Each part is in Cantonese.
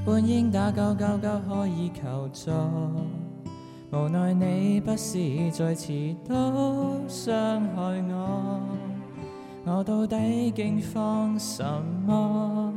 本應打999可以求助，無奈你不是再遲到傷害我，我到底竟慌什麼？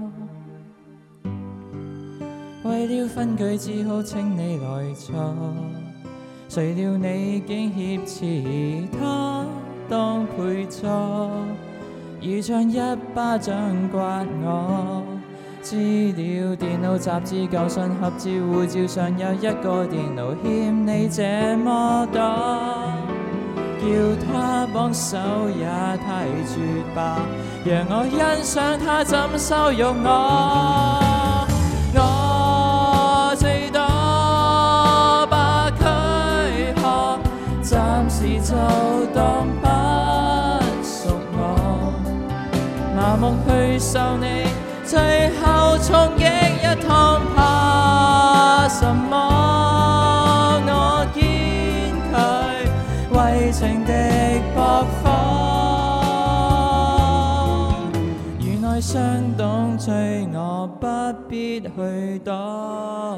為了分居只好請你來坐，誰料你竟挾持他當配座，如像一巴掌摑我。資料、電腦、雜誌、舊信、合照、護照上有一個電腦欠你這麼多，叫他幫手也太絕吧，讓我欣賞他怎羞辱我。我最多把軀殼，暫時就當不屬我，麻木去受你最後衝擊一趟，怕什麼？我堅拒為情敵駁火，原來相懂罪我不必去躲。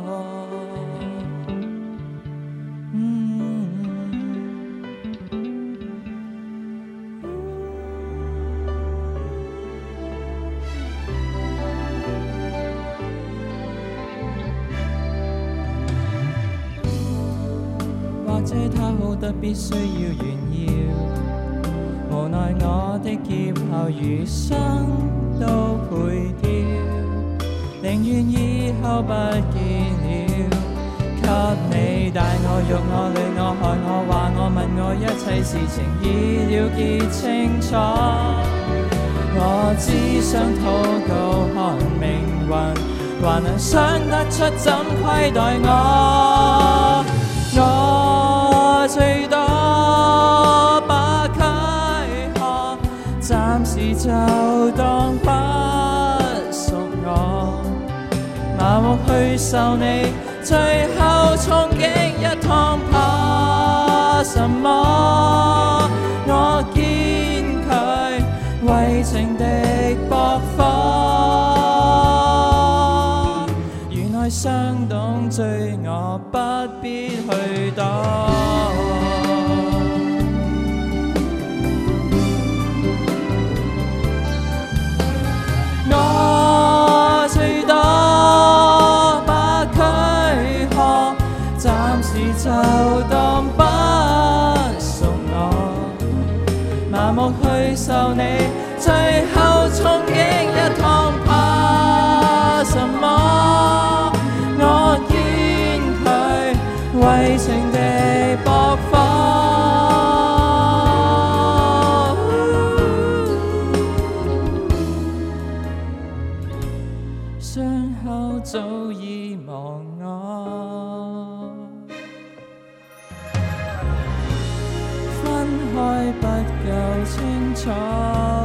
或者他好得必須要炫耀，無奈我的劫後餘生都賠掉，寧願以後不見了。給你帶我辱我累我害我話我問我一切事情已了結清楚，我只想禱告看命運還能想得出怎虧待我。我最多把軀殼，暫時就當不屬我，麻木去受你最後衝擊一趟，怕什麼？我堅拒為情敵駁火，原來相懂罪我不必去躲。我最多把軀殼，暫時就當不屬我，麻木去受你最後衝擊一趟，怕什麼？我堅拒為情敵駁火。傷口早已忘我，分開不夠清楚。